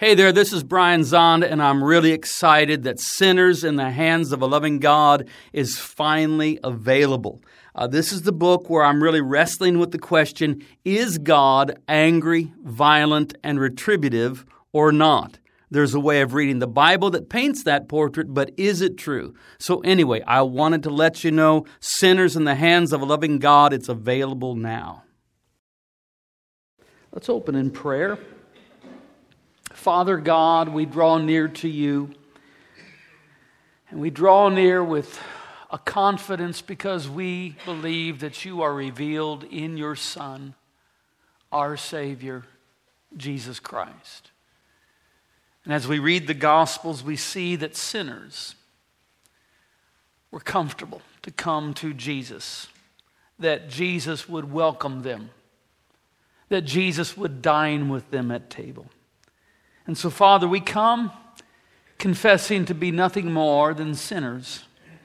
Hey there, this is Brian Zond, and I'm really excited that Sinners in the Hands of a Loving God is finally available. This is the book where I'm really wrestling with the question, is God angry, violent, and retributive or not? There's a way of reading the Bible that paints that portrait, but is it true? So anyway, I wanted to let you know, Sinners in the Hands of a Loving God, it's available now. Let's open in prayer. Father God, we draw near to you, and we draw near with a confidence because we believe that you are revealed in your Son, our Savior, Jesus Christ. And as we read the Gospels, we see that sinners were comfortable to come to Jesus, that Jesus would welcome them, that Jesus would dine with them at table. And so, Father, we come confessing to be nothing more than sinners,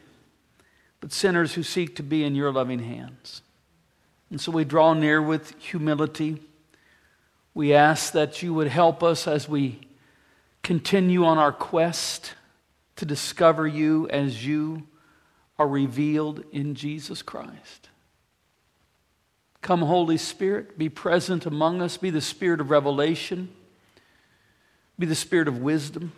but sinners who seek to be in your loving hands. And so we draw near with humility. We ask that you would help us as we continue on our quest to discover you as you are revealed in Jesus Christ. Come, Holy Spirit, be present among us. Be the Spirit of revelation. Be the Spirit of wisdom.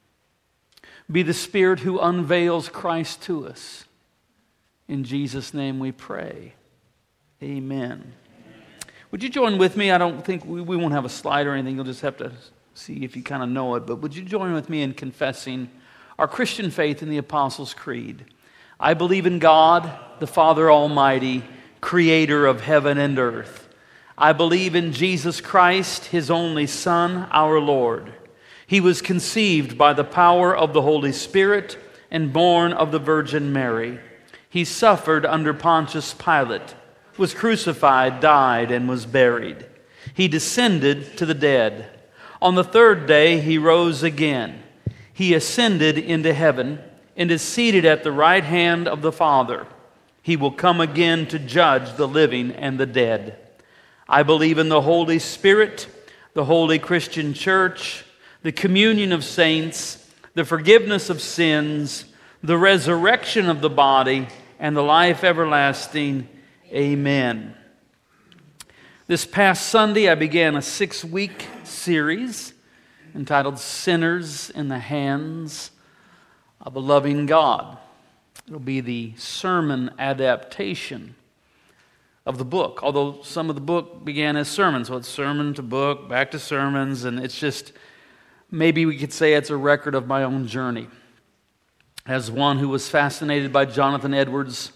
Be the Spirit who unveils Christ to us. In Jesus' name we pray. Amen. Would you join with me? I don't think we won't have a slide or anything. You'll just have to see if you kind of know it. But would you join with me in confessing our Christian faith in the Apostles' Creed? I believe in God, the Father Almighty, creator of heaven and earth. I believe in Jesus Christ, his only Son, our Lord. He was conceived by the power of the Holy Spirit and born of the Virgin Mary. He suffered under Pontius Pilate, was crucified, died, and was buried. He descended to the dead. On the third day he rose again. He ascended into heaven and is seated at the right hand of the Father. He will come again to judge the living and the dead. I believe in the Holy Spirit, the holy Christian church, the communion of saints, the forgiveness of sins, the resurrection of the body, and the life everlasting. Amen. This past Sunday, I began a 6-week series entitled Sinners in the Hands of a Loving God. It'll be the sermon adaptation of the book, although some of the book began as sermons. So it's sermon to book, back to sermons, and it's just, maybe we could say it's a record of my own journey. As one who was fascinated by Jonathan Edwards'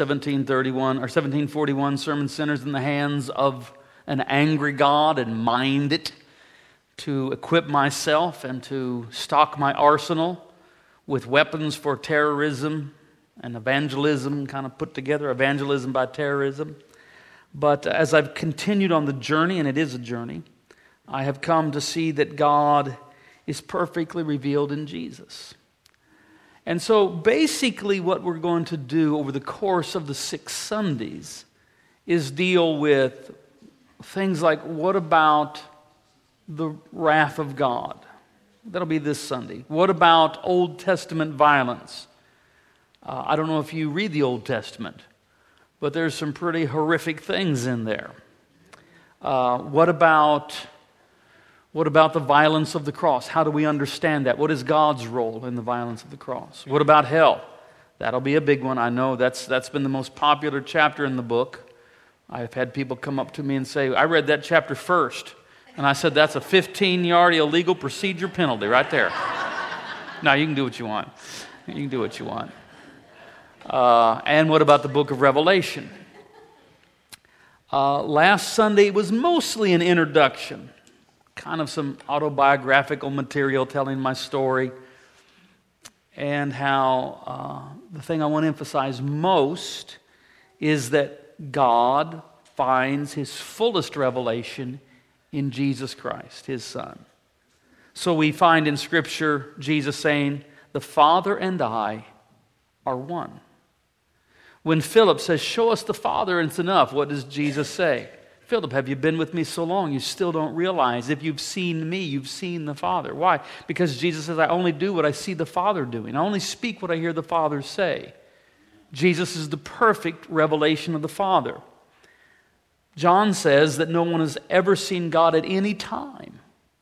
1741 sermon, Sinners in the Hands of an Angry God, and mined it to equip myself and to stock my arsenal with weapons for terrorism and evangelism, kind of put together, evangelism by terrorism. But as I've continued on the journey, and it is a journey, I have come to see that God is perfectly revealed in Jesus. And so basically what we're going to do over the course of the 6 Sundays is deal with things like, what about the wrath of God? That'll be this Sunday. What about Old Testament violence? I don't know if you read the Old Testament, but there's some pretty horrific things in there. What about the violence of the cross? How do we understand that? What is God's role in the violence of the cross? What about hell? That'll be a big one. I know that's been the most popular chapter in the book. I've had people come up to me and say, I read that chapter first. And I said, that's a 15-yard illegal procedure penalty right there. Now, you can do what you want. You can do what you want. And what about the book of Revelation? Last Sunday was mostly an introduction, kind of some autobiographical material telling my story, and how the thing I want to emphasize most is that God finds his fullest revelation in Jesus Christ, his Son. So we find in Scripture Jesus saying, the Father and I are one. When Philip says, show us the Father and it's enough, what does Jesus say? Philip, have you been with me so long? You still don't realize if you've seen me, you've seen the Father. Why? Because Jesus says, I only do what I see the Father doing. I only speak what I hear the Father say. Jesus is the perfect revelation of the Father. John says that no one has ever seen God at any time.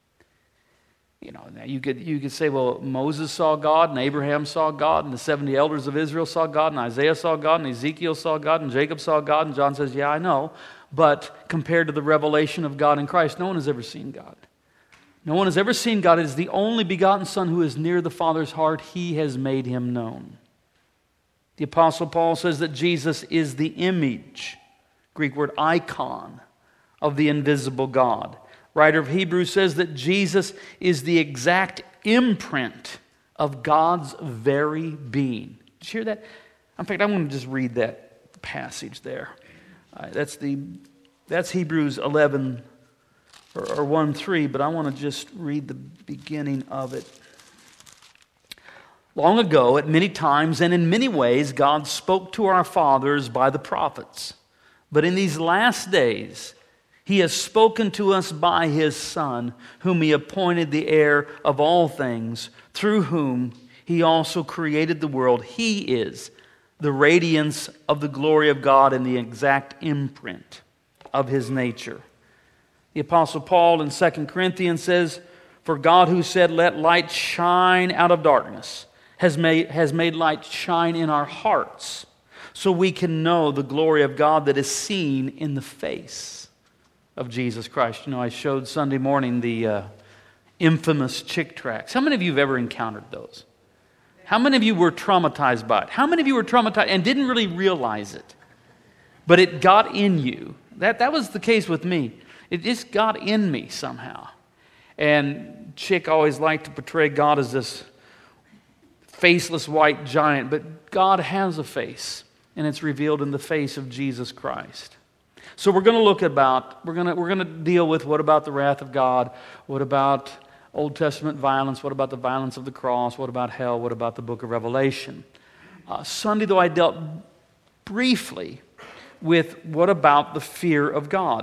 Now you could say, well, Moses saw God, and Abraham saw God, and the 70 elders of Israel saw God, and Isaiah saw God, and Ezekiel saw God, and Jacob saw God, and John says, yeah, I know. But compared to the revelation of God in Christ, no one has ever seen God. No one has ever seen God. It is the only begotten Son who is near the Father's heart. He has made him known. The Apostle Paul says that Jesus is the image, Greek word icon, of the invisible God. Writer of Hebrews says that Jesus is the exact imprint of God's very being. Did you hear that? In fact, I'm going to just read that passage there. That's Hebrews 11 or 1:3, but I want to just read the beginning of it. Long ago, at many times and in many ways, God spoke to our fathers by the prophets. But in these last days, He has spoken to us by His Son, whom He appointed the heir of all things, through whom He also created the world. He is the radiance of the glory of God and the exact imprint of His nature. The Apostle Paul in 2 Corinthians says, for God who said, let light shine out of darkness, has made light shine in our hearts, so we can know the glory of God that is seen in the face of Jesus Christ. I showed Sunday morning the infamous Chick tracts. How many of you have ever encountered those? How many of you were traumatized by it? How many of you were traumatized and didn't really realize it? But it got in you. That was the case with me. It just got in me somehow. And Chick always liked to portray God as this faceless white giant, but God has a face, and it's revealed in the face of Jesus Christ. So we're going to deal with what about the wrath of God, what about Old Testament violence, what about the violence of the cross, what about hell, what about the book of Revelation. Sunday, though, I dealt briefly with what about the fear of God.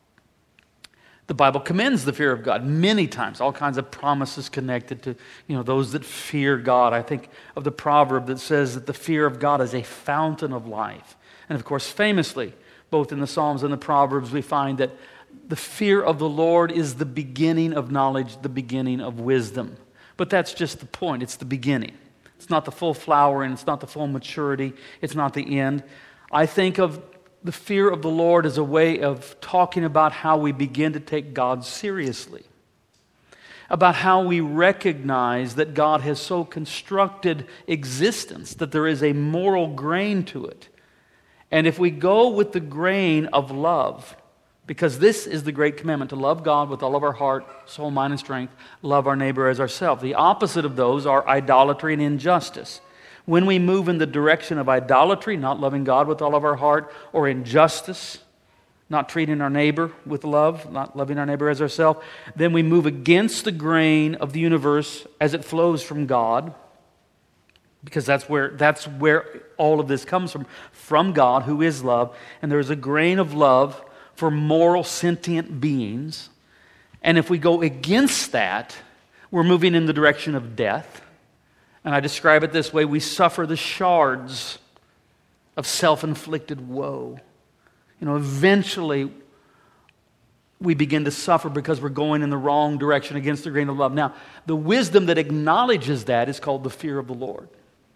The Bible commends the fear of God many times, all kinds of promises connected to those that fear God. I think of the proverb that says that the fear of God is a fountain of life. And of course, famously, both in the Psalms and the Proverbs, we find that the fear of the Lord is the beginning of knowledge, the beginning of wisdom. But that's just the point. It's the beginning. It's not the full flowering. It's not the full maturity. It's not the end. I think of the fear of the Lord as a way of talking about how we begin to take God seriously, about how we recognize that God has so constructed existence that there is a moral grain to it. And if we go with the grain of love, because this is the great commandment, to love God with all of our heart, soul, mind, and strength, love our neighbor as ourselves. The opposite of those are idolatry and injustice. When we move in the direction of idolatry, not loving God with all of our heart, or injustice, not treating our neighbor with love, not loving our neighbor as ourselves, then we move against the grain of the universe as it flows from God, because that's where all of this comes from God, who is love. And there's a grain of love for moral, sentient beings. And if we go against that, we're moving in the direction of death. And I describe it this way: we suffer the shards of self-inflicted woe. Eventually we begin to suffer because we're going in the wrong direction against the grain of love. Now, the wisdom that acknowledges that is called the fear of the Lord.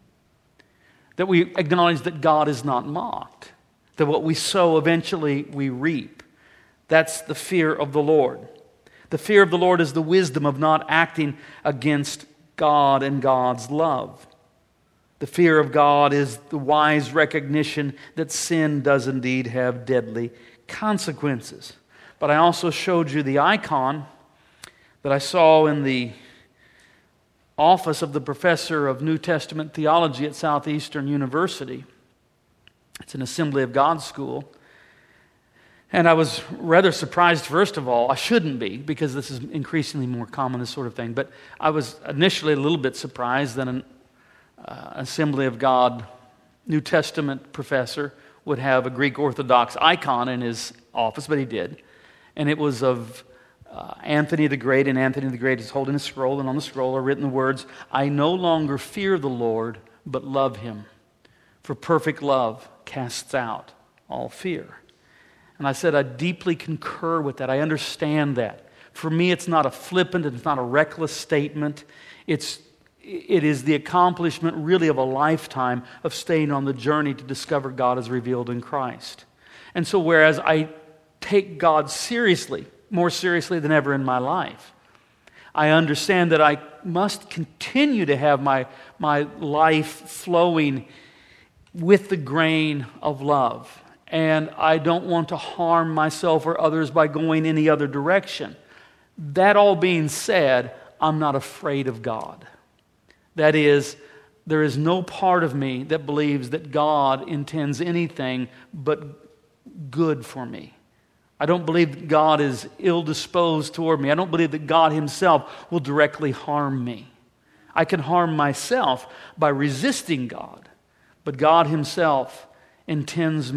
That we acknowledge that God is not mocked. That what we sow, eventually we reap. That's the fear of the Lord. The fear of the Lord is the wisdom of not acting against God and God's love. The fear of God is the wise recognition that sin does indeed have deadly consequences. But I also showed you the icon that I saw in the office of the professor of New Testament theology at Southeastern University. It's an Assembly of God school. And I was rather surprised, first of all. I shouldn't be, because this is increasingly more common, this sort of thing. But I was initially a little bit surprised that an Assembly of God New Testament professor would have a Greek Orthodox icon in his office, but he did. And it was of Anthony the Great, and Anthony the Great is holding a scroll, and on the scroll are written the words, "I no longer fear the Lord, but love him. For perfect love casts out all fear." And I said, I deeply concur with that. I understand that. For me, it's not a flippant, it's not a reckless statement. It is the accomplishment really of a lifetime of staying on the journey to discover God as revealed in Christ. And so whereas I take God seriously, more seriously than ever in my life, I understand that I must continue to have my life flowing with the grain of love. And I don't want to harm myself or others by going any other direction. That all being said, I'm not afraid of God. That is, there is no part of me that believes that God intends anything but good for me. I don't believe that God is ill-disposed toward me. I don't believe that God himself will directly harm me. I can harm myself by resisting God, but God himself intends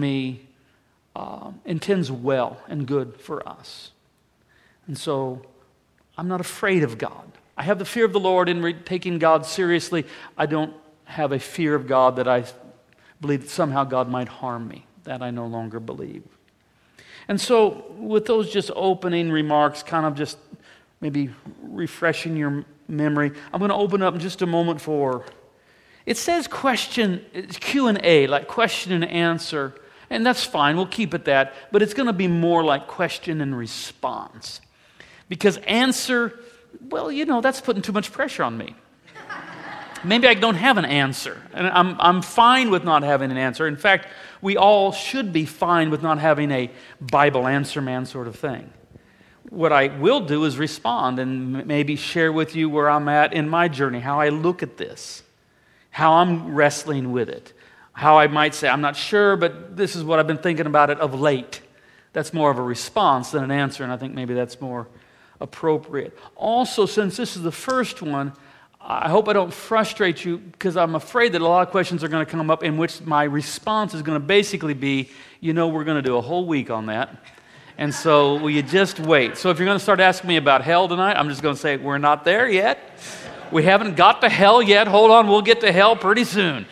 well and good for us. And so I'm not afraid of God. I have the fear of the Lord in taking God seriously. I don't have a fear of God that I believe that somehow God might harm me. That I no longer believe. And so with those just opening remarks, kind of just maybe refreshing your memory, I'm going to open up in just a moment for, it says Q&A, like question and answer. And that's fine, we'll keep it that. But it's going to be more like question and response. Because answer, well, that's putting too much pressure on me. Maybe I don't have an answer. And I'm fine with not having an answer. In fact, we all should be fine with not having a Bible answer man sort of thing. What I will do is respond and maybe share with you where I'm at in my journey, how I look at this, how I'm wrestling with it, how I might say, I'm not sure, but this is what I've been thinking about it of late. That's more of a response than an answer, and I think maybe that's more appropriate. Also, since this is the first one, I hope I don't frustrate you because I'm afraid that a lot of questions are going to come up in which my response is going to basically be, we're going to do a whole week on that. And so will you just wait? So if you're going to start asking me about hell tonight, I'm just going to say, we're not there yet. We haven't got to hell yet. Hold on, we'll get to hell pretty soon.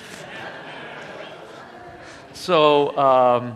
So,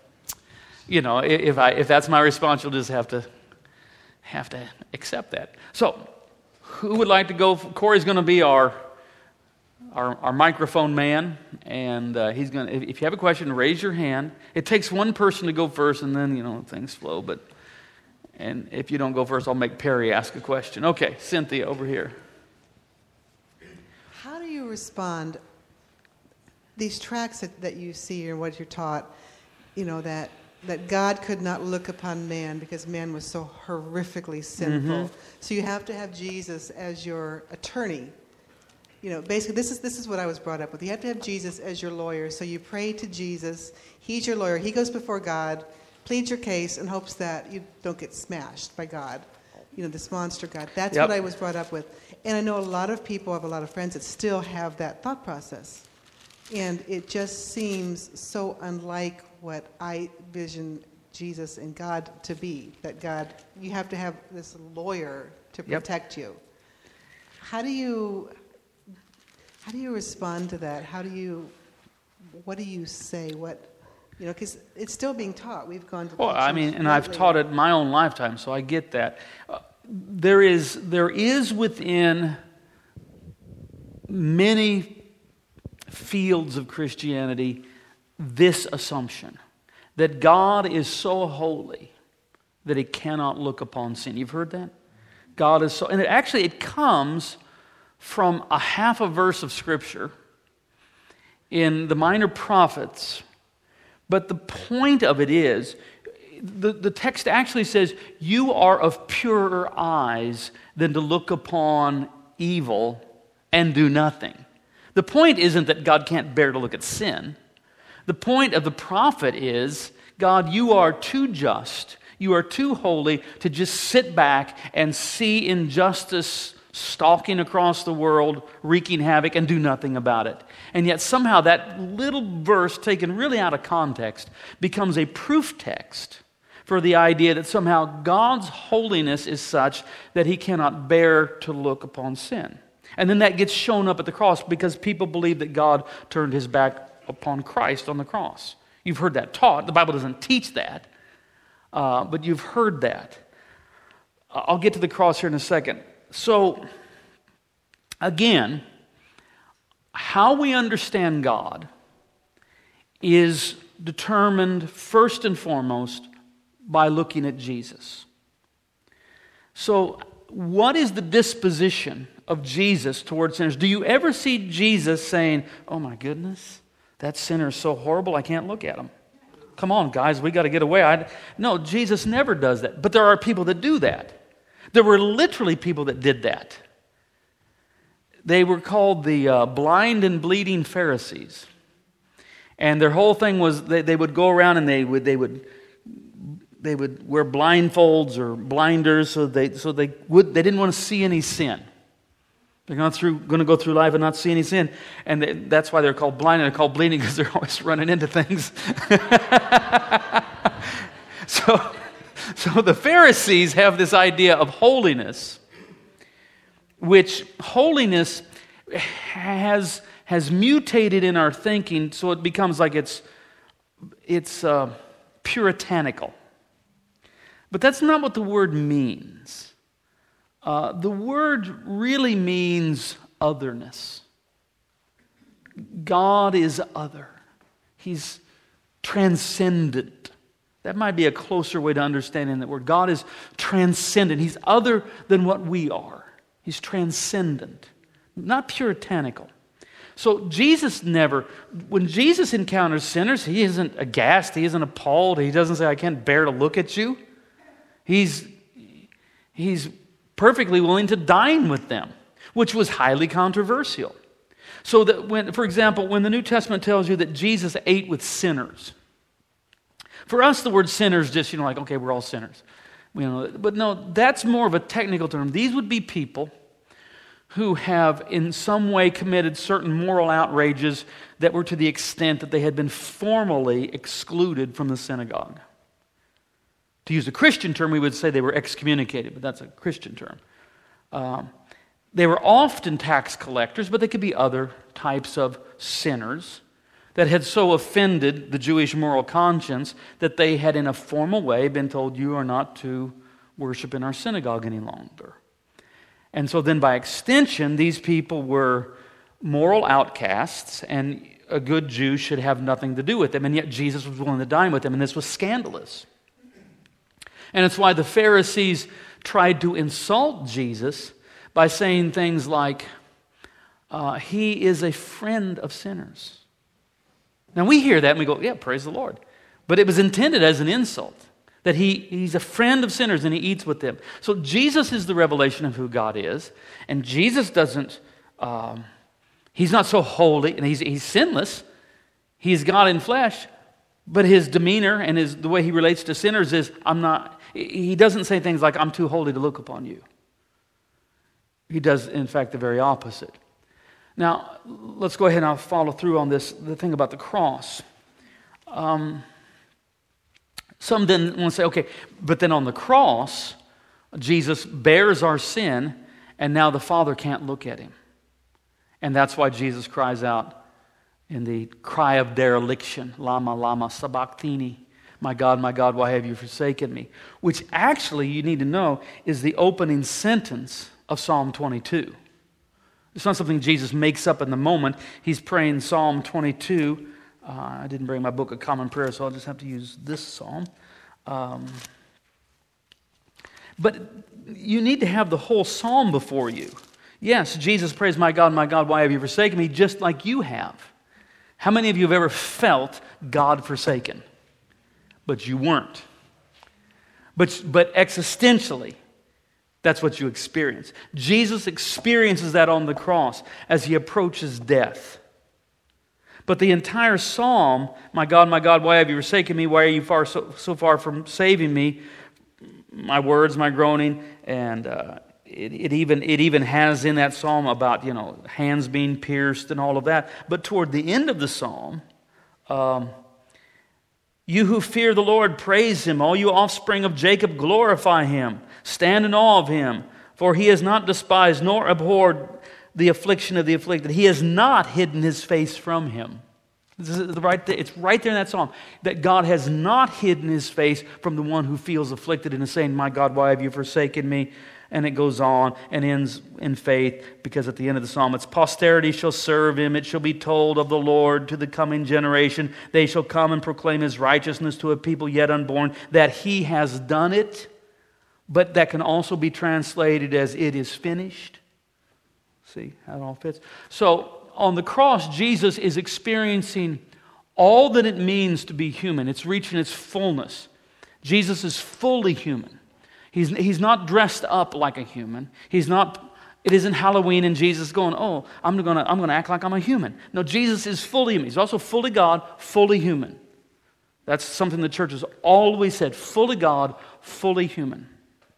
if that's my response, you'll just have to accept that. So, who would like to go? Corey's going to be our microphone man, and he's going to. If you have a question, raise your hand. It takes one person to go first, and then things flow. And if you don't go first, I'll make Perry ask a question. Okay, Cynthia over here. How do you respond? These tracts that you see and what you're taught, that God could not look upon man because man was so horrifically sinful. Mm-hmm. So you have to have Jesus as your attorney. Basically this is what I was brought up with. You have to have Jesus as your lawyer. So you pray to Jesus. He's your lawyer. He goes before God, pleads your case, and hopes that you don't get smashed by God. This monster God. That's what I was brought up with. And I know a lot of people, I have a lot of friends that still have that thought process. And it just seems so unlike what I vision Jesus and God to be. That God, you have to have this lawyer to protect you. How do you respond to that? What do you say? Because it's still being taught. We've gone to. Well, and I've taught it my own lifetime, so I get that. There is within many fields of Christianity this assumption that God is so holy that he cannot look upon sin. You've heard that? God is so, and it comes from a half a verse of Scripture in the Minor Prophets. But the point of it is, the text actually says, you are of purer eyes than to look upon evil and do nothing. The point isn't that God can't bear to look at sin. The point of the prophet is, God, you are too just, you are too holy to just sit back and see injustice stalking across the world, wreaking havoc, and do nothing about it. And yet somehow that little verse, taken really out of context, becomes a proof text for the idea that somehow God's holiness is such that he cannot bear to look upon sin. And then that gets shown up at the cross because people believe that God turned his back upon Christ on the cross. You've heard that taught. The Bible doesn't teach that, but you've heard that. I'll get to the cross here in a second. So, again, how we understand God is determined first and foremost by looking at Jesus. So, what is the disposition of Jesus towards sinners? Do you ever see Jesus saying, "Oh my goodness, that sinner is so horrible, I can't look at him. Come on, guys, we got to get away." No, Jesus never does that. But there are people that do that. There were literally people that did that. They were called the blind and bleeding Pharisees. And their whole thing was they would go around and they would wear blindfolds or blinders so they didn't want to see any sin. They're going to go through life and not see any sin. And that's why they're called blind, and they're called bleeding because they're always running into things. So the Pharisees have this idea of holiness, which holiness has mutated in our thinking, so it becomes like it's puritanical. But that's not what the word means. The word really means otherness. God is other. He's transcendent. That might be a closer way to understanding that word. God is transcendent. He's other than what we are. He's transcendent, not puritanical. So Jesus when Jesus encounters sinners, he isn't aghast, he isn't appalled, he doesn't say, "I can't bear to look at you." He's perfectly willing to dine with them, which was highly controversial. So that for example, when the New Testament tells you that Jesus ate with sinners, for us the word sinners just, like, okay, we're all sinners. But no, that's more of a technical term. These would be people who have in some way committed certain moral outrages that were to the extent that they had been formally excluded from the synagogue. To use a Christian term, we would say they were excommunicated, but that's a Christian term. They were often tax collectors, but they could be other types of sinners that had so offended the Jewish moral conscience that they had in a formal way been told, "You are not to worship in our synagogue any longer." And so then by extension, these people were moral outcasts, and a good Jew should have nothing to do with them, and yet Jesus was willing to dine with them, and this was scandalous. And it's why the Pharisees tried to insult Jesus by saying things like, "He is a friend of sinners." Now we hear that and we go, "Yeah, praise the Lord." But it was intended as an insult, that he's a friend of sinners and he eats with them. So Jesus is the revelation of who God is, and Jesus doesn't, he's not so holy, and he's sinless. He's God in flesh, but his demeanor and the way he relates to sinners is, he doesn't say things like, "I'm too holy to look upon you." He does, in fact, the very opposite. Now, let's go ahead and I'll follow through on this, the thing about the cross. Some then want to say, okay, but then on the cross, Jesus bears our sin, and now the Father can't look at him. And that's why Jesus cries out in the cry of dereliction, "Lama, lama, sabachthani, my God, why have you forsaken me?" Which actually, you need to know, is the opening sentence of Psalm 22. It's not something Jesus makes up in the moment. He's praying Psalm 22. I didn't bring my book of common prayer, so I'll just have to use this psalm. But you need to have the whole psalm before you. Yes, Jesus prays, my God, why have you forsaken me?" just like you have. How many of you have ever felt God forsaken? But you weren't. But existentially, that's what you experience. Jesus experiences that on the cross as he approaches death. But the entire psalm, my God, why have you forsaken me? Why are you so far from saving me? My words, my groaning, and it even has in that psalm about, hands being pierced and all of that. But toward the end of the psalm, You who fear the Lord, praise Him. All you offspring of Jacob, glorify Him. Stand in awe of Him. For He has not despised nor abhorred the affliction of the afflicted. He has not hidden His face from him. This is it's right there in that psalm, that God has not hidden His face from the one who feels afflicted and is saying, my God, why have you forsaken me? And it goes on and ends in faith, because at the end of the psalm, it's posterity shall serve Him. It shall be told of the Lord to the coming generation. They shall come and proclaim His righteousness to a people yet unborn, that He has done it. But that can also be translated as it is finished. See how it all fits? So on the cross, Jesus is experiencing all that it means to be human. It's reaching its fullness. Jesus is fully human. He's not dressed up like a human. It isn't Halloween and Jesus going, oh, I'm going to act like I'm a human. No, Jesus is fully human. He's also fully God, fully human. That's something the church has always said, fully God, fully human.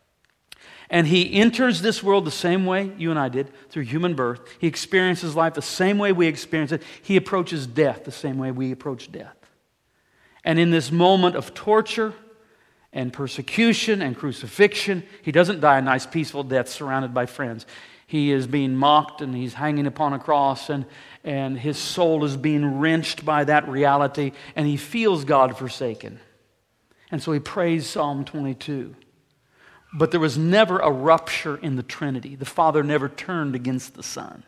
And He enters this world the same way you and I did, through human birth. He experiences life the same way we experience it. He approaches death the same way we approach death. And in this moment of torture and persecution and crucifixion, He doesn't die a nice, peaceful death surrounded by friends. He is being mocked and He's hanging upon a cross, and His soul is being wrenched by that reality, and He feels God forsaken. And so He prays Psalm 22. But there was never a rupture in the Trinity. The Father never turned against the Son.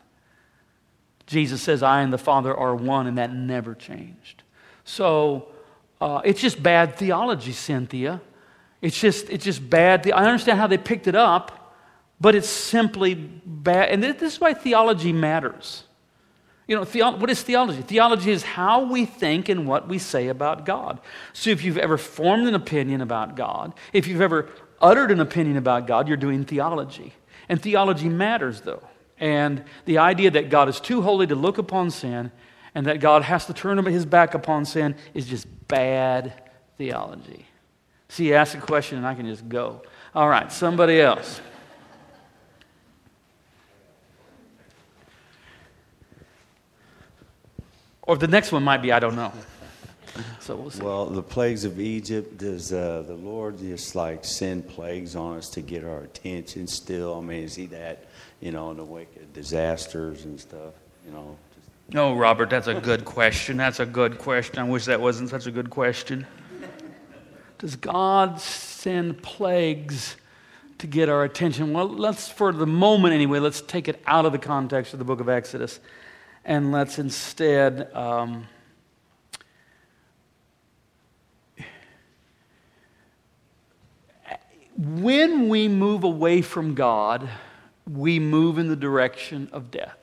Jesus says, I and the Father are one, and that never changed. So it's just bad theology, Cynthia. It's just bad. I understand how they picked it up, but it's simply bad. And this is why theology matters. You know, what is theology? Theology is how we think and what we say about God. So if you've ever formed an opinion about God, if you've ever uttered an opinion about God, you're doing theology. And theology matters, though. And the idea that God is too holy to look upon sin and that God has to turn His back upon sin is just bad theology. See, you ask a question and I can just go. All right, somebody else. Or the next one might be, I don't know. So we'll see. Well, the plagues of Egypt, does the Lord just like send plagues on us to get our attention still? I mean, is He that, in the wake of disasters and stuff, No, Robert, that's a good question. That's a good question. I wish that wasn't such a good question. Does God send plagues to get our attention? Well, for the moment anyway, let's take it out of the context of the book of Exodus. And let's instead when we move away from God, we move in the direction of death.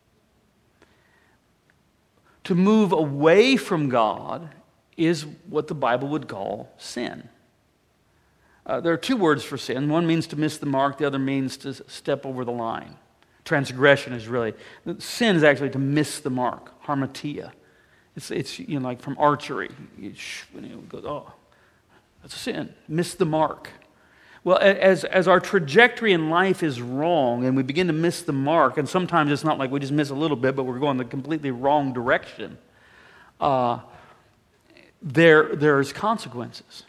To move away from God is what the Bible would call sin. There are two words for sin. One means to miss the mark. The other means to step over the line. Transgression is really, sin is actually to miss the mark, harmatia. It's like from archery. It goes, oh, that's a sin. Miss the mark. Well, as our trajectory in life is wrong and we begin to miss the mark, and sometimes it's not like we just miss a little bit, but we're going the completely wrong direction, there's consequences.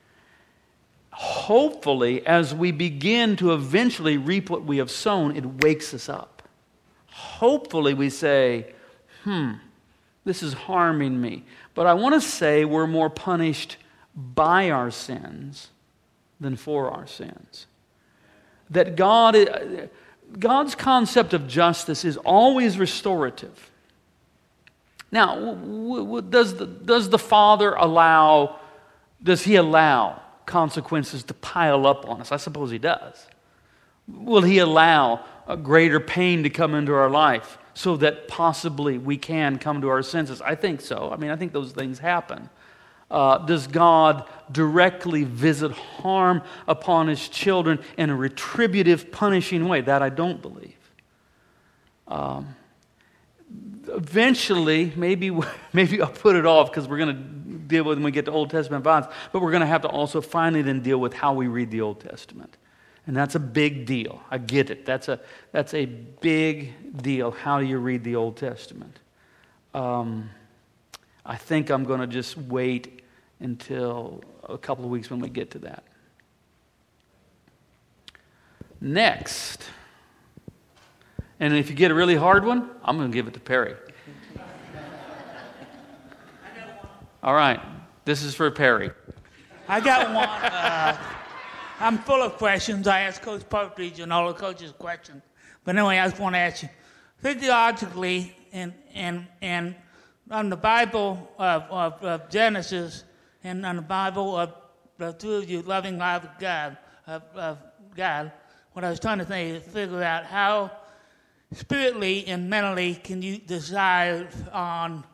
Hopefully, as we begin to eventually reap what we have sown, it wakes us up. Hopefully we say, this is harming me. But I want to say we're more punished by our sins than for our sins. That God's concept of justice is always restorative. Now, does the Father allow consequences to pile up on us? I suppose He does. Will He allow a greater pain to come into our life so that possibly we can come to our senses? I think so. I think those things happen. Does God directly visit harm upon His children in a retributive, punishing way? That I don't believe. Eventually, maybe I'll put it off because we're going to deal with it when we get to Old Testament violence, but we're going to have to also finally then deal with how we read the Old Testament. And that's a big deal. I get it. That's a big deal. How do you read the Old Testament? I think I'm going to just wait until a couple of weeks when we get to that. Next, and if you get a really hard one, I'm going to give it to Perry. All right, this is for Perry. I got one. I'm full of questions. I asked Coach Partridge and all the coaches questions. But anyway, I just want to ask you, physiologically, and on the Bible of Genesis, and on the Bible of the two of you loving life of God, what I was trying to think is figure out how spiritually and mentally can you decide on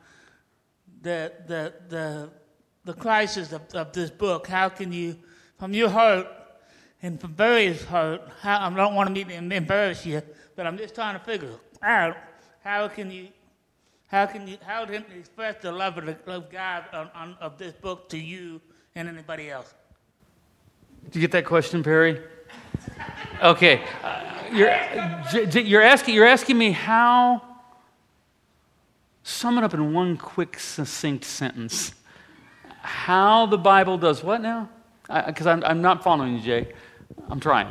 the crisis of this book. How can you, from your heart and from Barry's heart, I don't want to embarrass you, but I'm just trying to figure out how can you express the love of God of this book to you and anybody else? Did you get that question, Perry? Okay, you're asking me how. Sum it up in one quick, succinct sentence. How the Bible does what now? Because I'm not following you, Jay. I'm trying.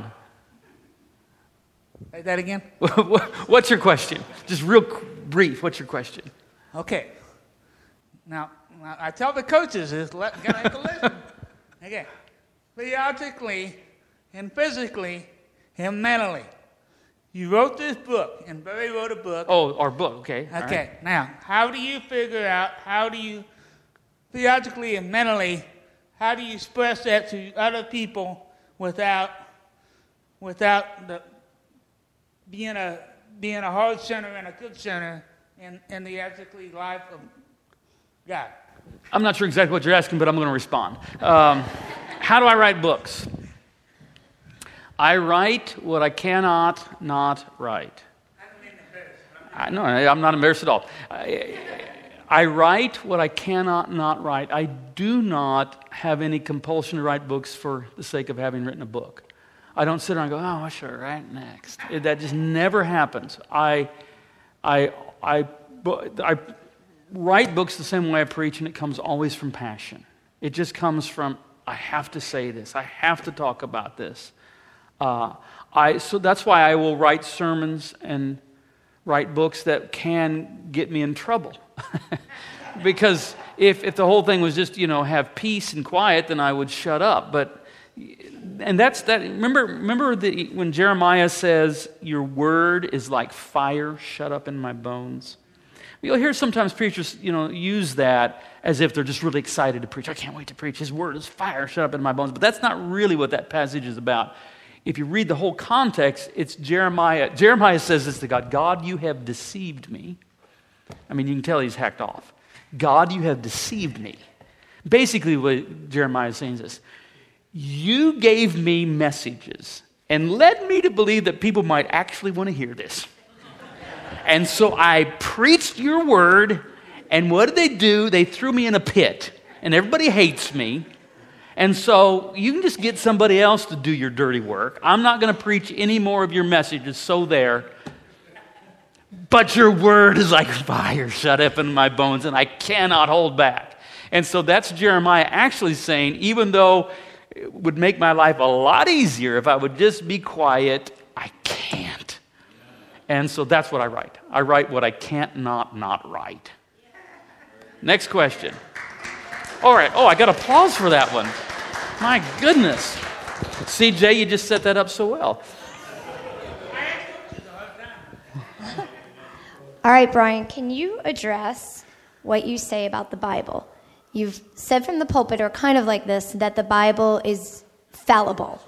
Say that again. What's your question? Just real brief. What's your question? Okay. Now I tell the coaches this. Get to listen. Okay. Theologically and physically and mentally. You wrote this book, and Barry wrote a book. Oh, our book, okay. Okay, right. Now, how do you figure out, theologically and mentally, how do you express that to other people without being a hard sinner and a good sinner in the ethically life of God? I'm not sure exactly what you're asking, but I'm going to respond. How do I write books? I write what I cannot not write. No, I'm not embarrassed at all. I write what I cannot not write. I do not have any compulsion to write books for the sake of having written a book. I don't sit around and go, oh, what should I write next? That just never happens. I write books the same way I preach, and it comes always from passion. It just comes from, I have to say this. I have to talk about this. So that's why I will write sermons and write books that can get me in trouble. Because if the whole thing was just, have peace and quiet, then I would shut up. And that's that. Remember when Jeremiah says, your word is like fire shut up in my bones? You'll hear sometimes preachers, use that as if they're just really excited to preach. I can't wait to preach. His word is fire shut up in my bones. But that's not really what that passage is about. If you read the whole context, it's Jeremiah. Jeremiah says this to God. God, you have deceived me. I mean, you can tell he's hacked off. God, you have deceived me. Basically, what Jeremiah is saying is this. You gave me messages and led me to believe that people might actually want to hear this. And so I preached your word, and what did they do? They threw me in a pit, and everybody hates me. And so you can just get somebody else to do your dirty work. I'm not going to preach any more of your messages, so there. But your word is like fire shut up in my bones, and I cannot hold back. And so that's Jeremiah actually saying, even though it would make my life a lot easier if I would just be quiet, I can't. And so that's what I write. I write what I can't not write. Next question. All right. Oh, I got applause for that one. My goodness. CJ, you just set that up so well. All right, Brian, can you address what you say about the Bible? You've said from the pulpit, or kind of like this, that the Bible is fallible.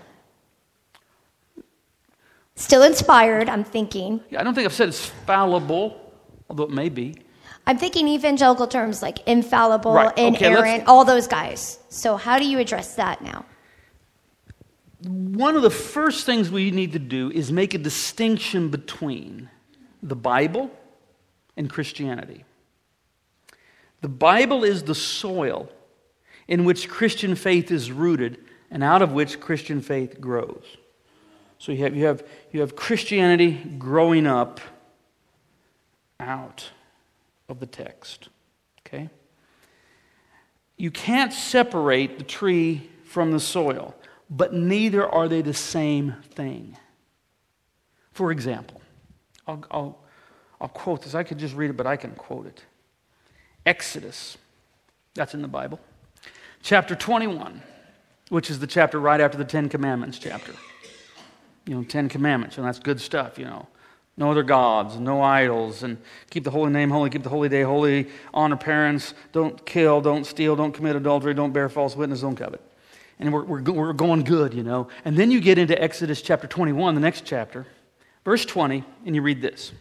Still inspired, I'm thinking. Yeah, I don't think I've said it's fallible, although it may be. I'm thinking evangelical terms like infallible, right. inerrant, all those guys. So how do you address that now? One of the first things we need to do is make a distinction between the Bible and Christianity. The Bible is the soil in which Christian faith is rooted and out of which Christian faith grows. So you have Christianity growing up out of the text. Okay? you can't separate the tree from the soil, but neither are they the same thing. For example, I'll quote this. I could just read it, but I can quote it. Exodus, that's in the Bible. Chapter 21, which is the chapter right after the Ten Commandments chapter. 10 Commandments, and that's good stuff, No other gods, no idols, and keep the holy name holy, keep the holy day holy, honor parents, don't kill, don't steal, don't commit adultery, don't bear false witness, don't covet. And we're going good, And then you get into Exodus chapter 21, the next chapter, verse 20, and you read this.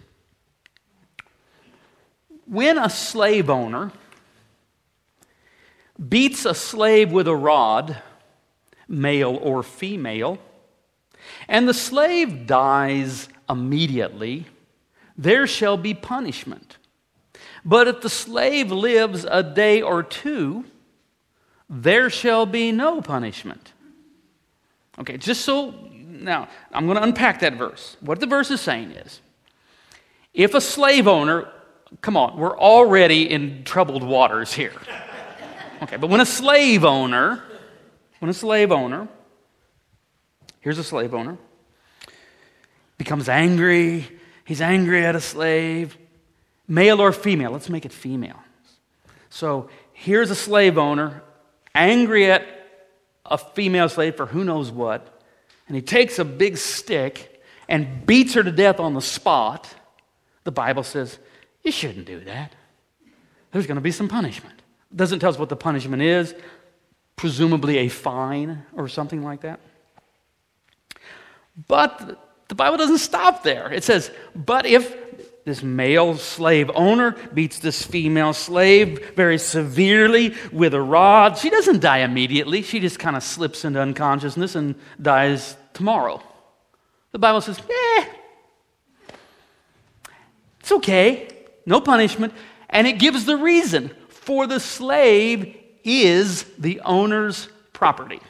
When a slave owner beats a slave with a rod, male or female, and the slave dies immediately, there shall be punishment. But if the slave lives a day or two, there shall be no punishment. Okay, now, I'm going to unpack that verse. What the verse is saying is, if a slave owner, come on, we're already in troubled waters here. Okay, but when a slave owner, here's a slave owner, becomes angry, he's angry at a slave, male or female, let's make it female. So here's a slave owner, angry at a female slave for who knows what, and he takes a big stick and beats her to death on the spot. The Bible says, you shouldn't do that. There's going to be some punishment. It doesn't tell us what the punishment is, presumably a fine or something like that. But the Bible doesn't stop there. It says, but if this male slave owner beats this female slave very severely with a rod, she doesn't die immediately. She just kind of slips into unconsciousness and dies tomorrow. The Bible says, it's okay, no punishment. And it gives the reason, for the slave is the owner's property.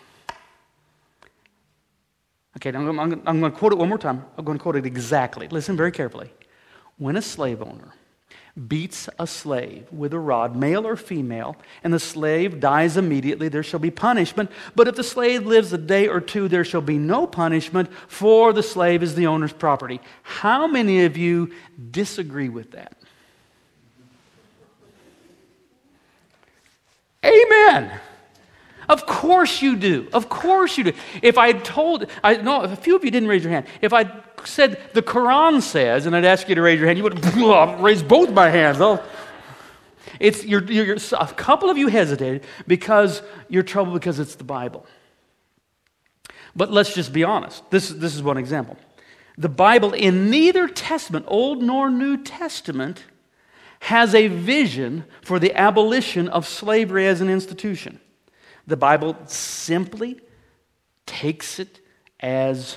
Okay, now I'm going to quote it one more time. I'm going to quote it exactly. Listen very carefully. When a slave owner beats a slave with a rod, male or female, and the slave dies immediately, there shall be punishment. But if the slave lives a day or two, there shall be no punishment, for the slave is the owner's property. How many of you disagree with that? Amen. Of course you do. Of course you do. If I told, a few of you didn't raise your hand. If I said the Quran says, and I'd ask you to raise your hand, you would raise both my hands. A couple of you hesitated because you're troubled because it's the Bible. But let's just be honest. This is one example. The Bible in neither Testament, Old nor New Testament, has a vision for the abolition of slavery as an institution. The Bible simply takes it as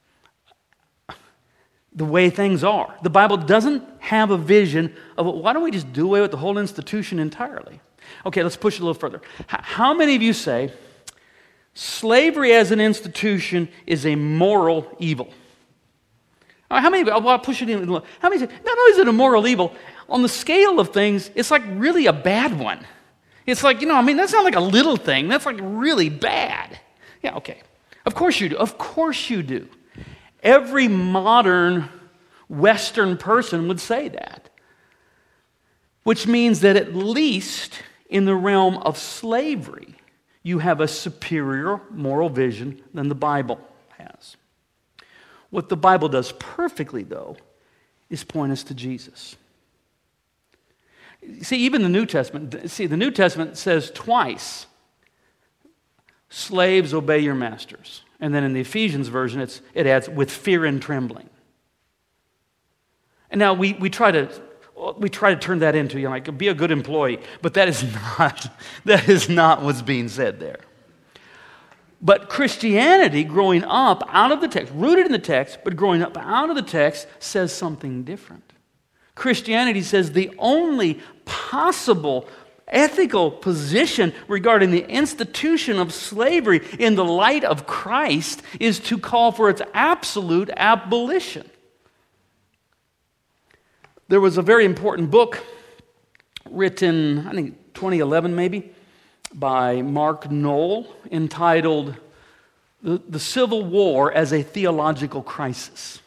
the way things are. The Bible doesn't have a vision of, why don't we just do away with the whole institution entirely? Okay, let's push it a little further. How many of you say slavery as an institution is a moral evil? How many? I'll push it in. How many say, not only is it a moral evil, on the scale of things, it's like really a bad one. It's like, that's not like a little thing. That's like really bad. Yeah, okay. Of course you do. Of course you do. Every modern Western person would say that. Which means that at least in the realm of slavery, you have a superior moral vision than the Bible has. What the Bible does perfectly, though, is point us to Jesus. See, even the New Testament, the New Testament says twice, slaves, obey your masters. And then in the Ephesians version, it adds, with fear and trembling. And now we try to turn that into, be a good employee, but that is not what's being said there. But Christianity, growing up out of the text, rooted in the text, but growing up out of the text, says something different. Christianity says the only possible ethical position regarding the institution of slavery in the light of Christ is to call for its absolute abolition. There was a very important book written, I think 2011 maybe, by Mark Knoll entitled The Civil War as a Theological Crisis.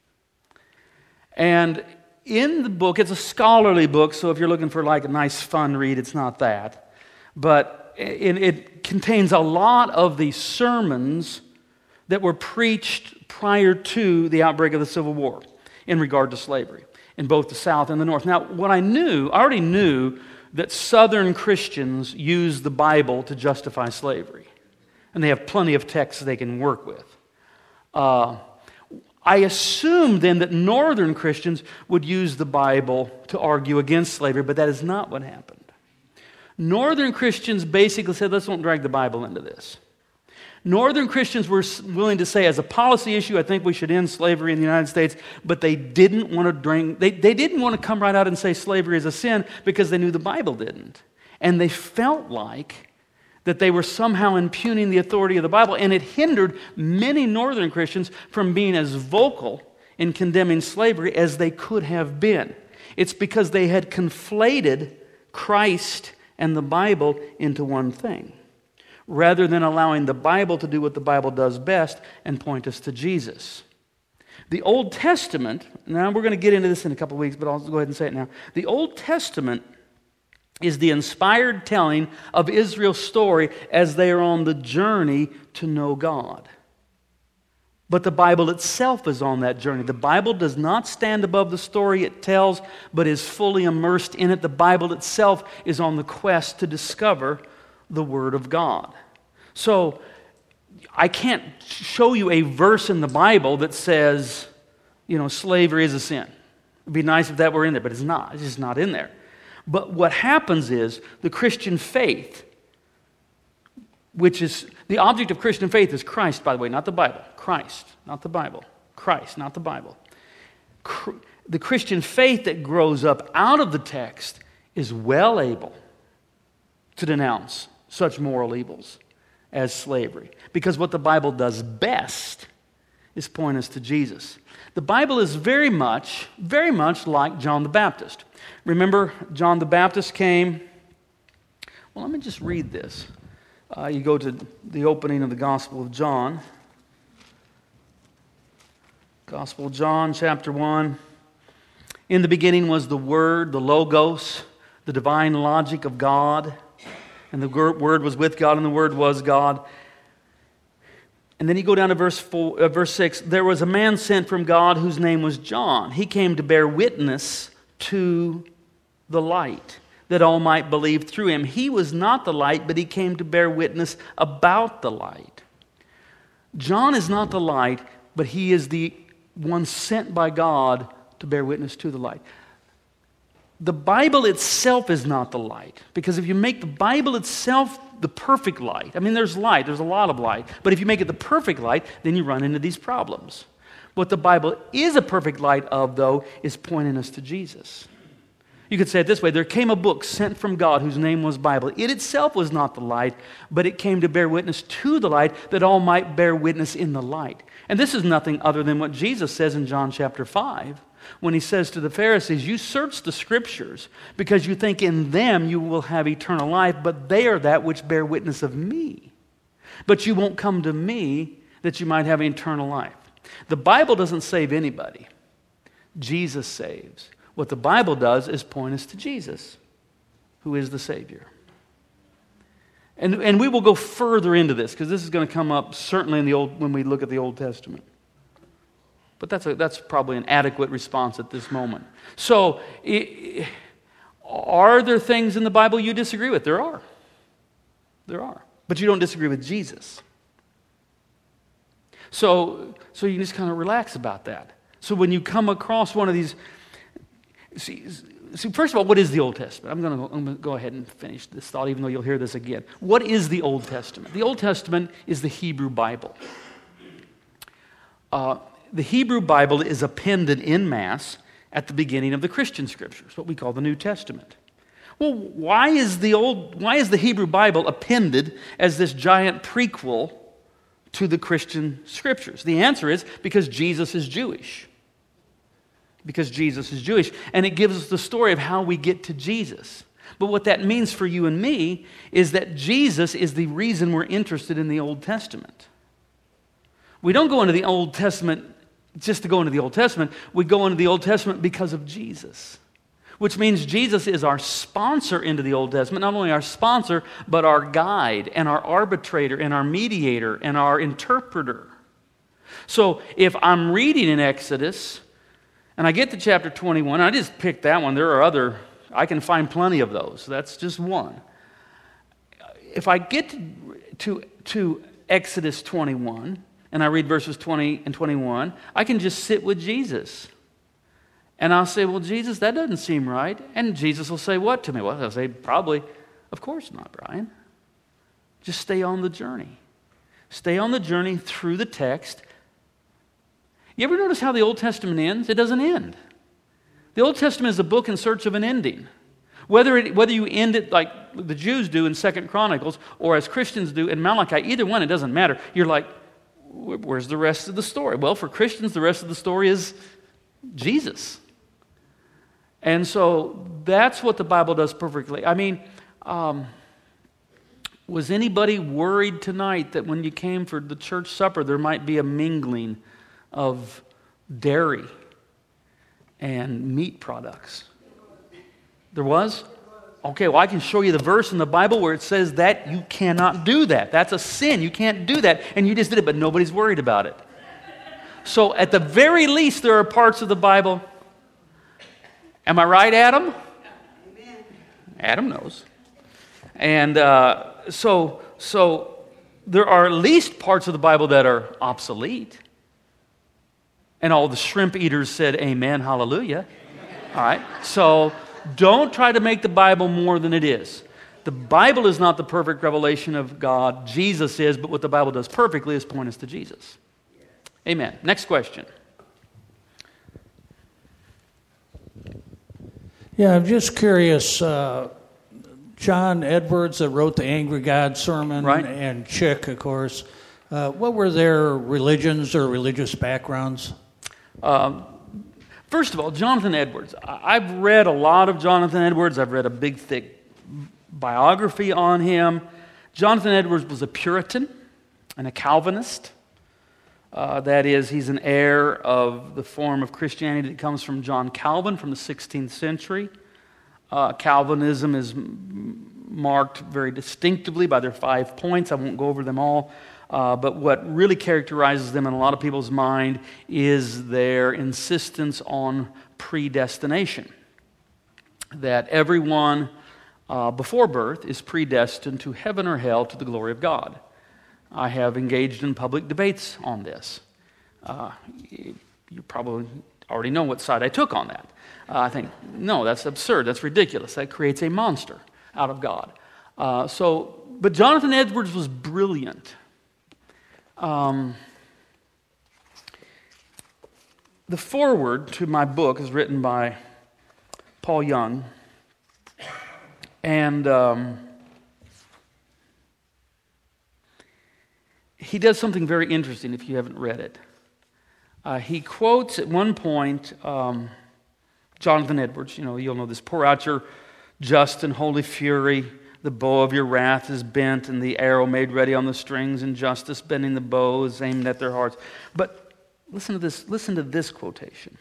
And in the book, it's a scholarly book, so if you're looking for like a nice fun read, it's not that. But it contains a lot of the sermons that were preached prior to the outbreak of the Civil War in regard to slavery in both the South and the North. Now, I already knew that Southern Christians use the Bible to justify slavery. And they have plenty of texts they can work with. I assumed then that Northern Christians would use the Bible to argue against slavery, but that is not what happened. Northern Christians basically said, let's don't drag the Bible into this. Northern Christians were willing to say, as a policy issue, I think we should end slavery in the United States, but they didn't want to they didn't want to come right out and say slavery is a sin because they knew the Bible didn't. And they felt like that they were somehow impugning the authority of the Bible, and it hindered many Northern Christians from being as vocal in condemning slavery as they could have been. It's because they had conflated Christ and the Bible into one thing, rather than allowing the Bible to do what the Bible does best and point us to Jesus. The Old Testament, now we're going to get into this in a couple of weeks, but I'll go ahead and say it now. The Old Testament is the inspired telling of Israel's story as they are on the journey to know God. But the Bible itself is on that journey. The Bible does not stand above the story it tells, but is fully immersed in it. The Bible itself is on the quest to discover the Word of God. So, I can't show you a verse in the Bible that says, slavery is a sin. It'd be nice if that were in there, but it's not. It's just not in there. But what happens is the Christian faith, which is the object of Christian faith is Christ, by the way, not the Bible. Christ, not the Bible. Christ, not the Bible. The Christian faith that grows up out of the text is well able to denounce such moral evils as slavery. Because what the Bible does best is point us to Jesus. The Bible is very much like John the Baptist. Remember, John the Baptist came. Well, let me just read this. You go to the opening of the Gospel of John. Gospel of John, chapter 1. In the beginning was the Word, the Logos, the divine logic of God. And the Word was with God, and the Word was God. And then you go down to verse 6. There was a man sent from God whose name was John. He came to bear witness to the light, that all might believe through him. He was not the light, but he came to bear witness about the light. John is not the light, but he is the one sent by God to bear witness to the light. The Bible itself is not the light, because if you make the Bible itself the perfect light, there's light, there's a lot of light, but if you make it the perfect light, then you run into these problems. What the Bible is a perfect light of, though, is pointing us to Jesus. You could say it this way: there came a book sent from God whose name was Bible. It itself was not the light, but it came to bear witness to the light, that all might bear witness in the light. And this is nothing other than what Jesus says in John chapter 5, when he says to the Pharisees, you search the Scriptures because you think in them you will have eternal life, but they are that which bear witness of me. But you won't come to me that you might have eternal life. The Bible doesn't save anybody. Jesus saves. What the Bible does is point us to Jesus, who is the Savior. And we will go further into this, because this is going to come up certainly when we look at the Old Testament. But that's probably an adequate response at this moment. So, are there things in the Bible you disagree with? There are. There are. But you don't disagree with Jesus. So you just kind of relax about that. So when you come across one of these... See, first of all, what is the Old Testament? I'm going to go ahead and finish this thought, even though you'll hear this again. What is the Old Testament? The Old Testament is the Hebrew Bible. The Hebrew Bible is appended en masse at the beginning of the Christian Scriptures, what we call the New Testament. Well, why is the Hebrew Bible appended as this giant prequel to the Christian Scriptures? The answer is because Jesus is Jewish. Because Jesus is Jewish. And it gives us the story of how we get to Jesus. But what that means for you and me is that Jesus is the reason we're interested in the Old Testament. We don't go into the Old Testament just to go into the Old Testament. We go into the Old Testament because of Jesus, which means Jesus is our sponsor into the Old Testament, not only our sponsor, but our guide and our arbitrator and our mediator and our interpreter. So if I'm reading in Exodus and I get to chapter 21, I just picked that one. There are other, I can find plenty of those. That's just one. If I get to Exodus 21 and I read verses 20 and 21, I can just sit with Jesus. And I'll say, well, Jesus, that doesn't seem right. And Jesus will say what to me? Well, I'll say, probably, of course not, Brian. Just stay on the journey. Stay on the journey through the text. You ever notice how the Old Testament ends? It doesn't end. The Old Testament is a book in search of an ending. Whether you end it like the Jews do in 2 Chronicles or as Christians do in Malachi, either one, it doesn't matter. You're like, where's the rest of the story? Well, for Christians, the rest of the story is Jesus. And so that's what the Bible does perfectly. I mean, was anybody worried tonight that when you came for the church supper, there might be a mingling of dairy and meat products? There was? Okay, well, I can show you the verse in the Bible where it says that you cannot do that. That's a sin. You can't do that. And you just did it, but nobody's worried about it. So at the very least, there are parts of the Bible. Am I right, Adam? Amen. Adam knows. And so there are at least parts of the Bible that are obsolete. And all the shrimp eaters said, amen, hallelujah. All right, so don't try to make the Bible more than it is. The Bible is not the perfect revelation of God. Jesus is, but what the Bible does perfectly is point us to Jesus. Amen. Next question. Yeah, I'm just curious. John Edwards that wrote the Angry God sermon, right, and Chick, of course. What were their religions or religious backgrounds? First of all, Jonathan Edwards. I've read a lot of Jonathan Edwards. I've read a big, thick biography on him. Jonathan Edwards was a Puritan and a Calvinist. That is, he's an heir of the form of Christianity that comes from John Calvin from the 16th century. Calvinism is marked very distinctively by their 5 points. I won't go over them all. But what really characterizes them in a lot of people's mind is their insistence on predestination. That everyone before birth is predestined to heaven or hell to the glory of God. I have engaged in public debates on this. You probably already know what side I took on that. I think, no, that's absurd. That's ridiculous. That creates a monster out of God. But Jonathan Edwards was brilliant. The foreword to my book is written by Paul Young, and he does something very interesting if you haven't read it. He quotes at one point Jonathan Edwards. You'll know this. Pour out your just and holy fury. The bow of your wrath is bent, and the arrow made ready on the strings, and justice bending the bow is aimed at their hearts. But listen to this. Listen to this quotation.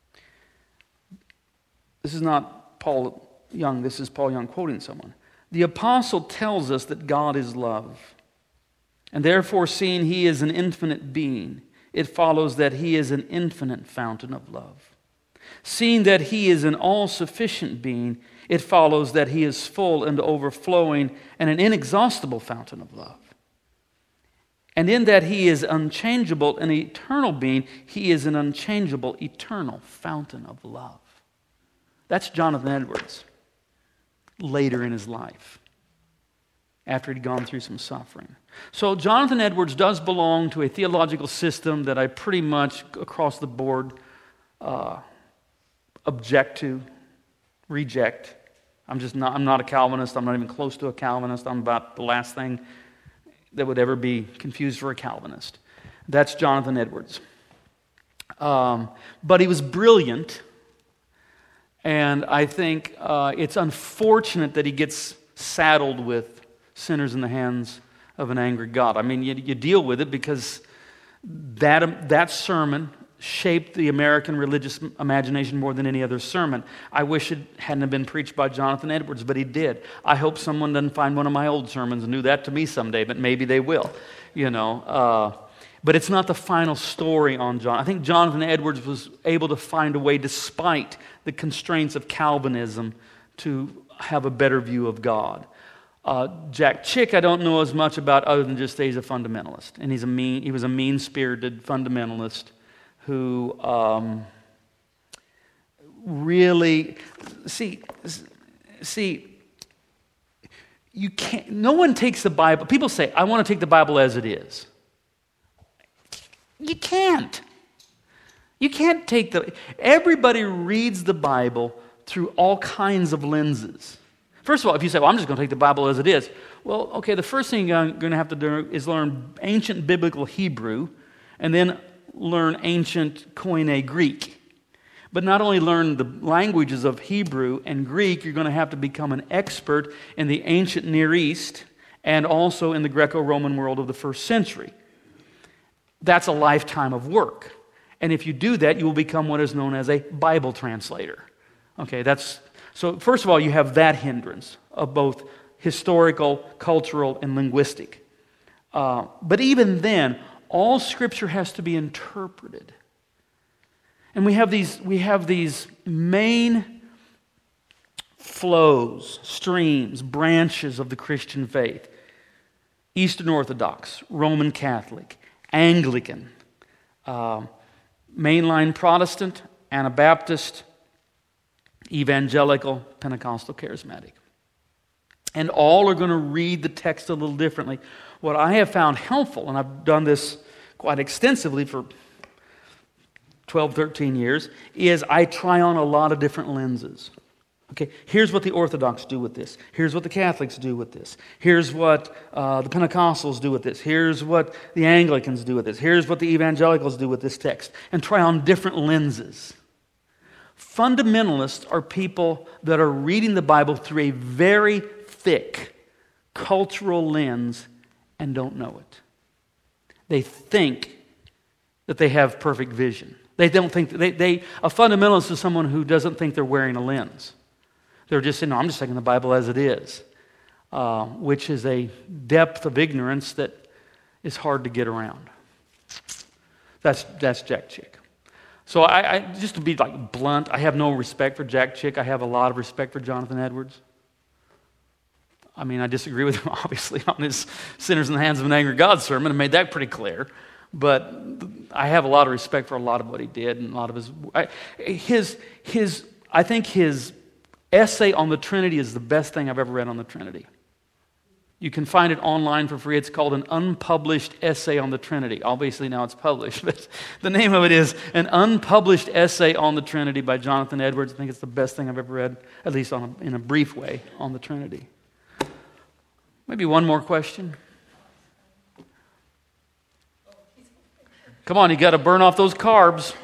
This is not Paul Young. This is Paul Young quoting someone. The apostle tells us that God is love, and therefore, seeing he is an infinite being, it follows that he is an infinite fountain of love. Seeing that he is an all-sufficient being, it follows that he is full and overflowing and an inexhaustible fountain of love. And in that he is unchangeable and eternal being, he is an unchangeable, eternal fountain of love. That's Jonathan Edwards later in his life, after he'd gone through some suffering. So Jonathan Edwards does belong to a theological system that I pretty much across the board object to, reject. I'm not a Calvinist. I'm not even close to a Calvinist. I'm about the last thing that would ever be confused for a Calvinist. That's Jonathan Edwards. But he was brilliant, And I think it's unfortunate that he gets saddled with sinners in the hands of an angry God. I mean, you deal with it because that sermon shaped the American religious imagination more than any other sermon. I wish it hadn't been preached by Jonathan Edwards, but he did. I hope someone doesn't find one of my old sermons and do that to me someday, but maybe they will, But it's not the final story on John. I think Jonathan Edwards was able to find a way, despite the constraints of Calvinism, to have a better view of God. Jack Chick, I don't know as much about other than just that he's a fundamentalist, and he was a mean-spirited fundamentalist who really see. You can't. No one takes the Bible. People say, "I want to take the Bible as it is." You can't. You can't take everybody reads the Bible through all kinds of lenses. First of all, if you say, well, I'm just going to take the Bible as it is. Well, okay, the first thing you're going to have to do is learn ancient biblical Hebrew and then learn ancient Koine Greek. But not only learn the languages of Hebrew and Greek, you're going to have to become an expert in the ancient Near East and also in the Greco-Roman world of the first century. That's a lifetime of work. And if you do that, you will become what is known as a Bible translator. Okay, so first of all, you have that hindrance of both historical, cultural, and linguistic. But even then, all Scripture has to be interpreted. And we have these main flows, streams, branches of the Christian faith. Eastern Orthodox, Roman Catholic, Anglican, mainline Protestant, Anabaptist, Evangelical, Pentecostal, Charismatic. And all are going to read the text a little differently. What I have found helpful, and I've done this quite extensively for 12, 13 years, is I try on a lot of different lenses. Okay, here's what the Orthodox do with this. Here's what the Catholics do with this. Here's what the Pentecostals do with this. Here's what the Anglicans do with this. Here's what the Evangelicals do with this text. And try on different lenses. Fundamentalists are people that are reading the Bible through a very thick cultural lens and don't know it. They think that they have perfect vision. They don't think a fundamentalist is someone who doesn't think they're wearing a lens. They're just saying, no, I'm just taking the Bible as it is, which is a depth of ignorance that is hard to get around. That's Jack Chick. So I just to be like blunt, I have no respect for Jack Chick. I have a lot of respect for Jonathan Edwards. I mean, I disagree with him, obviously, on his Sinners in the Hands of an Angry God sermon. I made that pretty clear. But I have a lot of respect for a lot of what he did and a lot of I think his essay on the Trinity is the best thing I've ever read on the Trinity. You can find it online for free. It's called An Unpublished Essay on the Trinity. Obviously now it's published, but the name of it is An Unpublished Essay on the Trinity by Jonathan Edwards. I think it's the best thing I've ever read, at least in a brief way, on the Trinity. Maybe one more question. Come on, you got to burn off those carbs.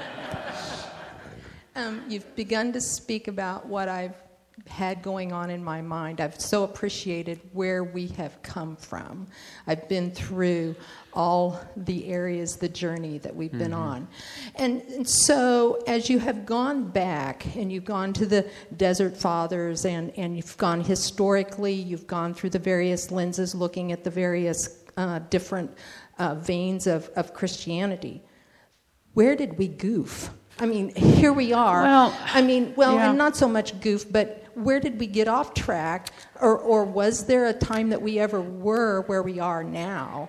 You've begun to speak about what I've had going on in my mind. I've so appreciated where we have come from. I've been through all the areas, the journey that we've been on. And so as you have gone back and you've gone to the Desert Fathers and you've gone historically, you've gone through the various lenses looking at the various different veins of Christianity, where did we goof? I mean, here we are. And not so much goof, but where did we get off track? Or was there a time that we ever were where we are now?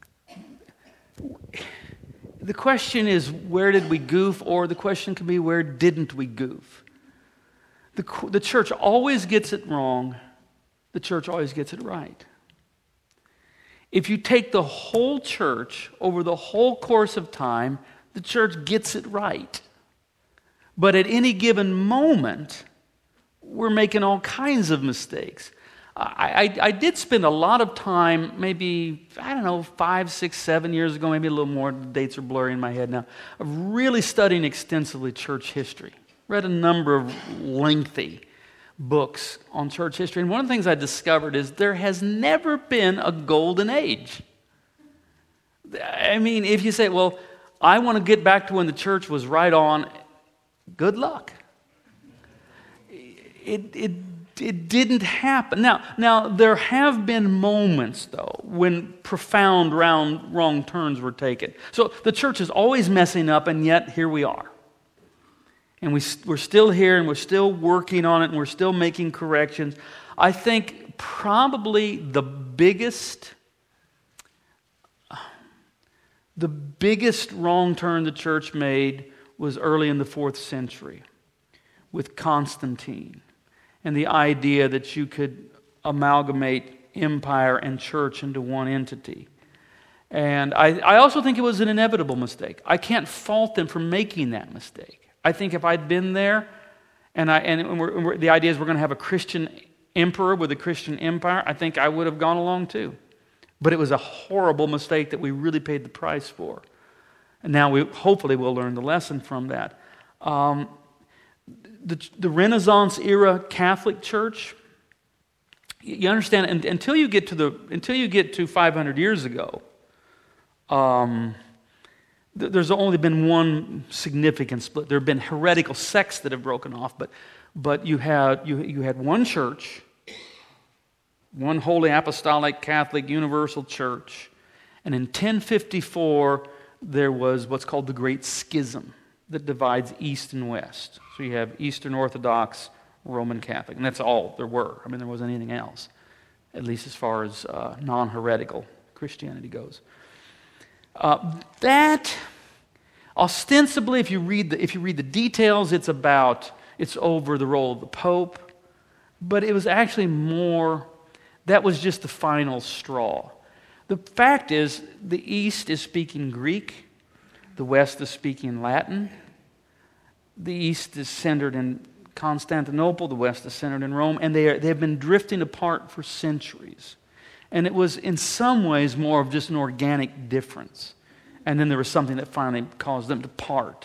The question is, where did we goof? Or the question could be, where didn't we goof? The church always gets it wrong. The church always gets it right. If you take the whole church over the whole course of time, the church gets it right. But at any given moment, we're making all kinds of mistakes. I did spend a lot of time, maybe, 5, 6, 7 years ago, maybe a little more, the dates are blurry in my head now, of really studying extensively church history. read a number of lengthy books on church history, and one of the things I discovered is there has never been a golden age. I mean, if you say, well, I want to get back to when the church was right on, good luck. It didn't happen. Now there have been moments, though, when profound wrong turns were taken. So the church is always messing up, and yet here we are. And we're still here, and we're still working on it, and we're still making corrections. I think probably the biggest wrong turn the church made was early in the 4th century with Constantine and the idea that you could amalgamate empire and church into one entity. And I also think it was an inevitable mistake. I can't fault them for making that mistake. I think if I'd been there, and the idea is we're going to have a Christian emperor with a Christian empire, I think I would have gone along too. But it was a horrible mistake that we really paid the price for. And now hopefully we'll learn the lesson from that. The Renaissance era Catholic Church, you understand, until you get to 500 years ago, there's only been one significant split. There have been heretical sects that have broken off, but you had one church, one Holy Apostolic Catholic Universal Church, and in 1054 there was what's called the Great Schism that divides East and West. So you have Eastern Orthodox, Roman Catholic, and that's all there were. I mean, there wasn't anything else, at least as far as non-heretical Christianity goes. That ostensibly, if you read the details, it's over the role of the Pope, but it was actually more. That was just the final straw. The fact is, the East is speaking Greek, the West is speaking Latin. The East is centered in Constantinople, the West is centered in Rome, and they have been drifting apart for centuries. And it was in some ways more of just an organic difference. And then there was something that finally caused them to part.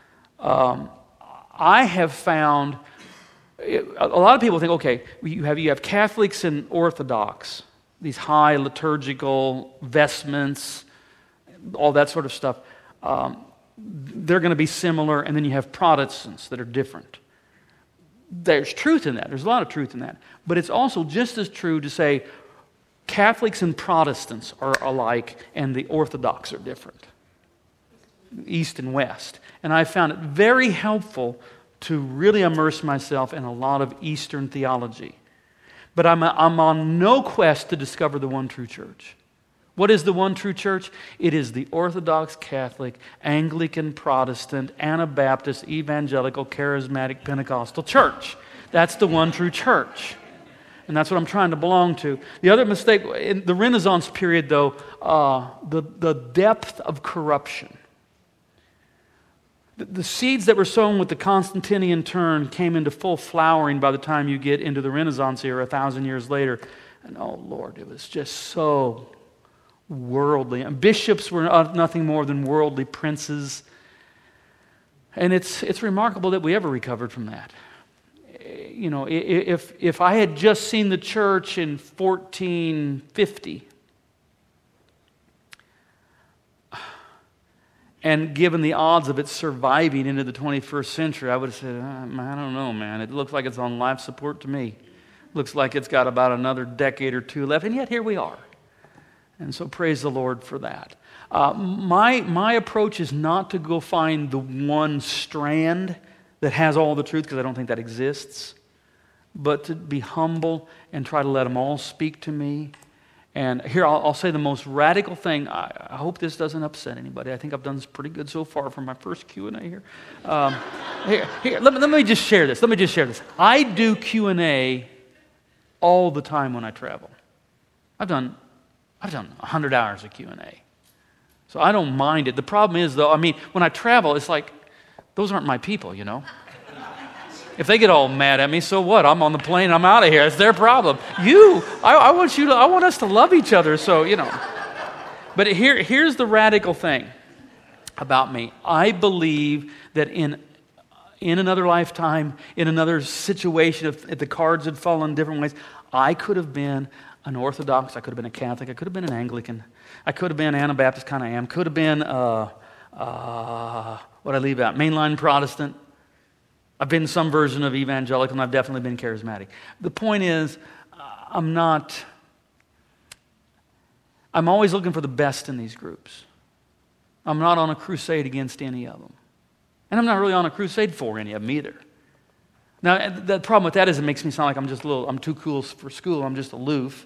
I have found, a lot of people think, okay, you have Catholics and Orthodox, these high liturgical vestments, all that sort of stuff. They're going to be similar, and then you have Protestants that are different. There's truth in that. There's a lot of truth in that. But it's also just as true to say Catholics and Protestants are alike, and the Orthodox are different, East and West. And I found it very helpful to really immerse myself in a lot of Eastern theology. But I'm on no quest to discover the one true church. What is the one true church? It is the Orthodox Catholic, Anglican, Protestant, Anabaptist, Evangelical, Charismatic, Pentecostal church. That's the one true church. And that's what I'm trying to belong to. The other mistake, in the Renaissance period, though, the depth of corruption. The seeds that were sown with the Constantinian turn came into full flowering by the time you get into the Renaissance era 1,000 years later. And oh, Lord, it was just so worldly. And bishops were nothing more than worldly princes. And it's remarkable that we ever recovered from that. You know, if I had just seen the church in 1450 and given the odds of it surviving into the 21st century, I would have said, I don't know, man. It looks like it's on life support to me. Looks like it's got about another decade or two left, and yet here we are. And so praise the Lord for that. My approach is not to go find the one strand that has all the truth, because I don't think that exists, but to be humble and try to let them all speak to me. And here, I'll say the most radical thing. I hope this doesn't upset anybody. I think I've done this pretty good so far for my first Q&A here. Let me just share this. I do Q&A all the time when I travel. I've done 100 hours of Q&A. So I don't mind it. The problem is, though, when I travel, it's like, those aren't my people, you know. If they get all mad at me, so what? I'm on the plane, I'm out of here. It's their problem. I want us to love each other, so, you know. But here's the radical thing about me. I believe that in in another lifetime, in another situation, if the cards had fallen different ways, I could have been an Orthodox, I could have been a Catholic, I could have been an Anglican, I could have been Anabaptist, kind of am, could have been, what I leave out, mainline Protestant. I've been some version of evangelical, and I've definitely been charismatic. The point is, I'm always looking for the best in these groups. I'm not on a crusade against any of them. And I'm not really on a crusade for any of them either. Now, the problem with that is it makes me sound like I'm too cool for school, I'm just aloof.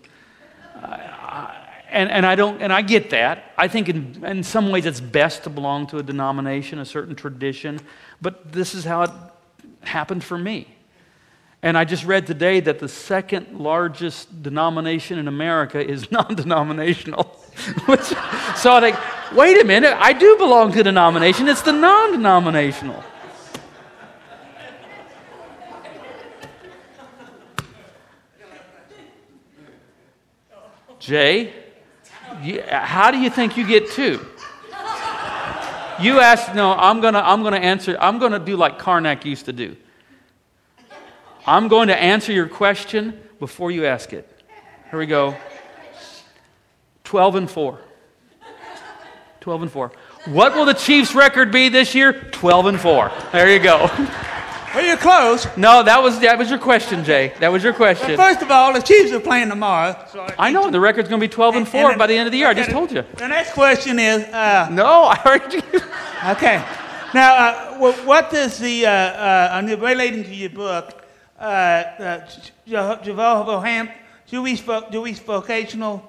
And I get that. I think in some ways it's best to belong to a denomination, a certain tradition, but this is how it happened for me. And I just read today that the second largest denomination in America is non-denominational. So I think, wait a minute, I do belong to a denomination. It's the non-denominational. Jay, how do you think you get two? You asked, no, I'm gonna answer, I'm gonna do like Karnak used to do. I'm going to answer your question before you ask it. Here we go. 12-4. 12-4. What will the Chiefs' record be this year? 12-4. There you go. Well, you're close. No, that was your question, Jay. That was your question. Well, first of all, the Chiefs are playing tomorrow. So I know the record's going to be 12-4 by the end of the year. I just told you. The next question is. No, I heard you. Okay. Now, what does relating to your book? Jewish vocational,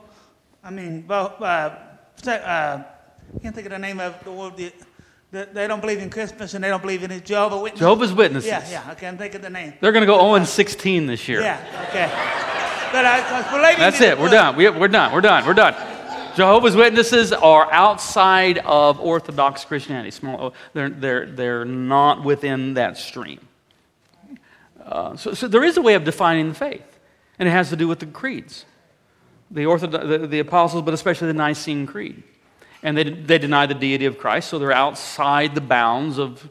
can't think of the name of the word. They don't believe in Christmas and they don't believe in it. Jehovah's Witnesses. Yeah, I can't think of the name. They're going to go 0-16 this year. Yeah, okay. But relating that's to it. We're done. We're done. Jehovah's Witnesses are outside of Orthodox Christianity. They're not within that stream. So there is a way of defining the faith, and it has to do with the creeds, the apostles, but especially the Nicene Creed. And they deny the deity of Christ, so they're outside the bounds of,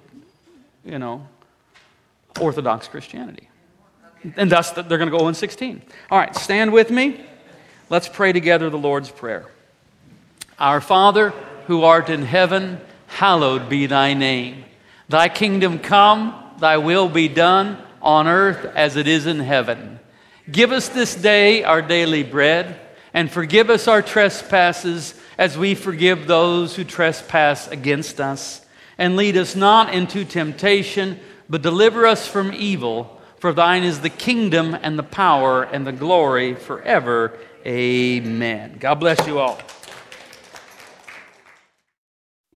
Orthodox Christianity. And thus, they're going to go 0-16. All right, stand with me. Let's pray together the Lord's Prayer. Our Father, who art in heaven, hallowed be thy name. Thy kingdom come, thy will be done, on earth as it is in heaven. Give us this day our daily bread, and forgive us our trespasses as we forgive those who trespass against us. And lead us not into temptation, but deliver us from evil. For thine is the kingdom and the power and the glory forever. Amen. God bless you all.